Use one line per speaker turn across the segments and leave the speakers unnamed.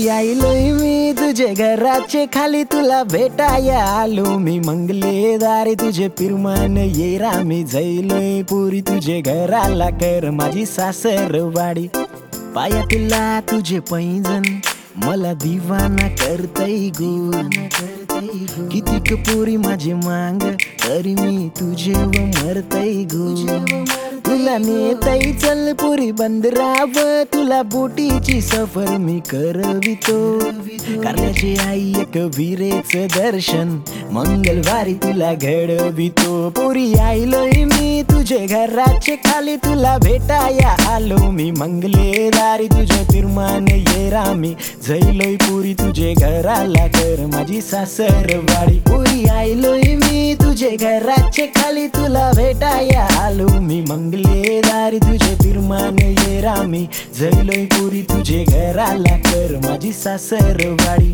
पुरी आईलोय मी तुझे घराचे खाली तुला भेटाया आलो मी मंगले दारे तुझे पिरमान येरा मी जैलोय पुरी तुझे घराला कर माझी सासरवाडी पायातला तुझे पैंजण मला दिवाना करतई गो कितीक पुरी माझे मांग तरी मी तुझे व मरतई गो तुला नेतई चल पुरी बंदराव तुला बोटीची सफर मी करवितो कारल्याची आई एक वीरेच दर्शन मंगलवारी तुला घडवितो पुरी आईलोय मी तुझे घराचे खाली तुला भेटाया आलो मी मंगले दारी तुझे पिरमान येरा मी जैलोय पुरी तुझे घराला कर माझी सासरवाडी पुरी आईलोय मी तुझे घराचे खाली तुला भेटाया आलो मी मंगले दारी तुझे पिरमान येरा मी जैलोय पुरी तुझे घराला कर माझी सासरवाडी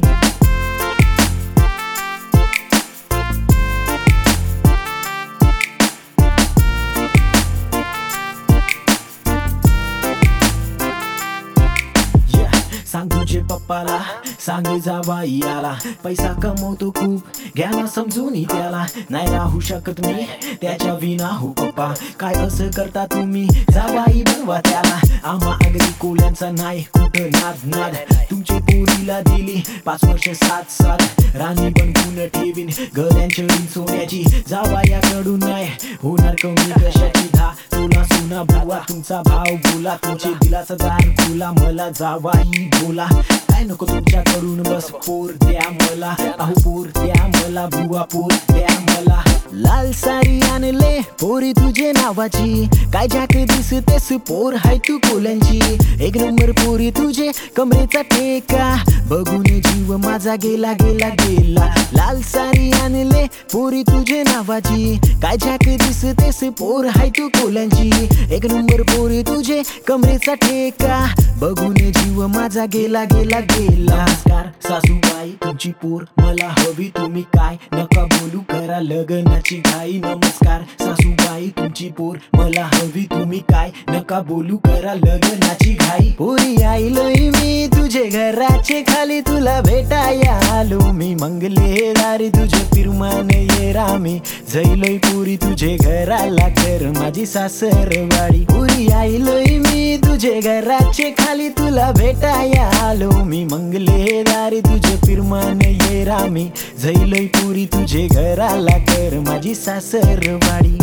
सांग तुझे पप्पाला सांग जावाई आला पैसा कमवतो खूप घ्या ना समजून त्याला नाही राहू शकत मी त्याच्या विना हो पप्पा काय असं करता तुम्ही जावाई बनवा त्याला आम्हा अगदी कोल्यांचा नाही कुठं नाद तुमची पोरीला दिली 5 वर्ष 7 साल राणी बनवून ठेवीन गळ्यांच्या सोन्याची जावायाकडून नाही होणार कमी कशाची तुला सुना बुवा तुमचा भाव बोला तुमचे दिलाचा दार तुला मला जावाई बोला काय नको तुमच्याकडून बस पोर द्या मला अहो पोर द्या मला बुवा पोर द्या मला लाल साडी आणले पोरी तुझे नावाची काय जाक दिसतेस पोर हाय तू कोल्यांची एक नंबर पोरी तुझे कमरेचा ठेका बघून जीव माझा गेला गेला गेला लाल साडी आणले पोरी तुझे नावाची काय जाक दिसतेस पोर हाय तू कोल्यांची एक नंबर पोरी तुझे कमरेचा ठेका बघून जीव माझा गेला गेला गेला नमस्कार सासूबाई तुमची पोर मला हवी तुम्ही काय नका बोलू करा लग्नाची घाई नमस्कार सासूबाई तुमची पोर मला हवी तुम्ही काय नका बोलू करा लग्नाची घाई पुरी आईलोय मी तुझे घराचे खाली तुला भेटाया आलो मी मंगले दारी तुझे पिरमान येरा मी जैलोय पुरी तुझे घराला कर माझी सासरवाडी पुरी आईलोय मी तुझे घराचे खाली तुला भेटाया आलो मी मंगले दारी तुझे पिरमान येरा मी जैलोय पुरी तुझे घराला कर माझी सासरवाडी